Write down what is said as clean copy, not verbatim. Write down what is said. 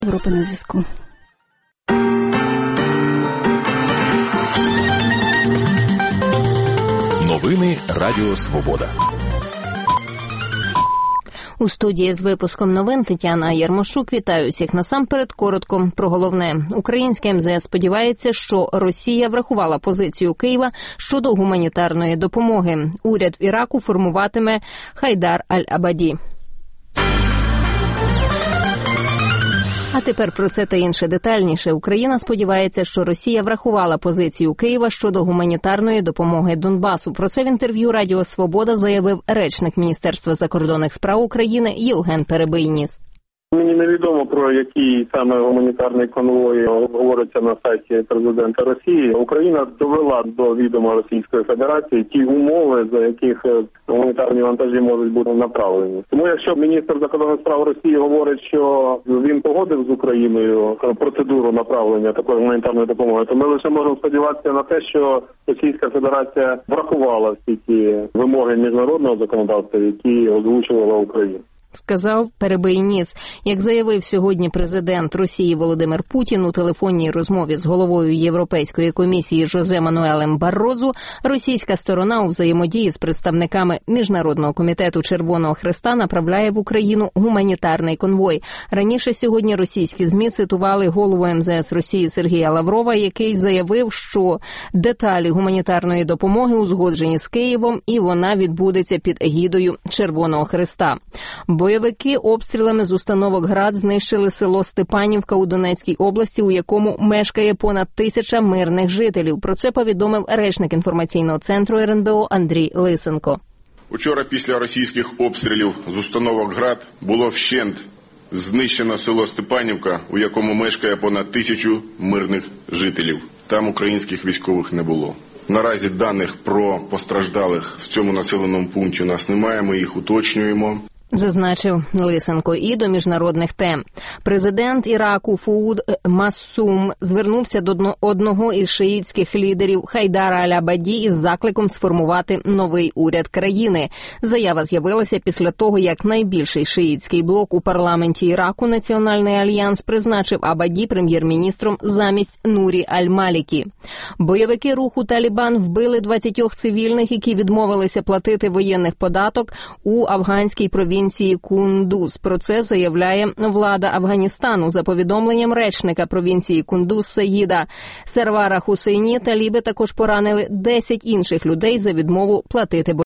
Європа на зв'язку. Новини Радіо Свобода. У студії з випуском новин Тетяна Ярмошук. Вітаю всіх. Насамперед коротко про головне. Українське МЗС сподівається, що Росія врахувала позицію Києва щодо гуманітарної допомоги. Уряд в Іраку формуватиме Хайдар Аль-Абаді. А тепер про це та інше детальніше. Україна сподівається, що Росія врахувала позицію Києва щодо гуманітарної допомоги Донбасу. Про це в інтерв'ю Радіо Свобода заявив речник Міністерства закордонних справ України Євген Перебийніс. Мені невідомо, про який саме гуманітарний конвой говориться на сайті президента Росії. Україна довела до відома Російської Федерації ті умови, за яких гуманітарні вантажі можуть бути направлені. Тому якщо міністр закордонних справ Росії говорить, що він погодив з Україною процедуру направлення такої гуманітарної допомоги, то ми лише можемо сподіватися на те, що Російська Федерація врахувала всі ті вимоги міжнародного законодавства, які озвучувала Україна. Сказав Перебийніс. Як заявив сьогодні президент Росії Володимир Путін у телефонній розмові з головою Європейської комісії Жозе Мануелем Баррозу, російська сторона у взаємодії з представниками Міжнародного комітету Червоного Хреста направляє в Україну гуманітарний конвой. Раніше сьогодні російські ЗМІ цитували голову МЗС Росії Сергія Лаврова, який заявив, що деталі гуманітарної допомоги узгоджені з Києвом і вона відбудеться під егідою Червоного Хреста. Бойовики обстрілами з установок «Град» знищили село Степанівка у Донецькій області, у якому мешкає понад 1000 мирних жителів. Про це повідомив речник інформаційного центру РНБО Андрій Лисенко. Учора після російських обстрілів з установок «Град» було вщент знищено село Степанівка, у якому мешкає понад 1000 мирних жителів. Там українських військових не було. Наразі даних про постраждалих в цьому населеному пункті у нас немає, ми їх уточнюємо. Зазначив Лисенко. І до міжнародних тем. Президент Іраку Фууд Массум звернувся до одного із шиїтських лідерів Хайдара Аль-Абаді із закликом сформувати новий уряд країни. Заява з'явилася після того, як найбільший шиїтський блок у парламенті Іраку Національний альянс призначив Абаді прем'єр-міністром замість Нурі Аль-Малікі. Бойовики руху Талібан вбили 20 цивільних, які відмовилися платити воєнних податок у афганській провінції Кундуз. Про це заявляє влада Афганістану. За повідомленням речника провінції Кундуз Саїда Сервара Хусейні, таліби також поранили 10 інших людей за відмову платити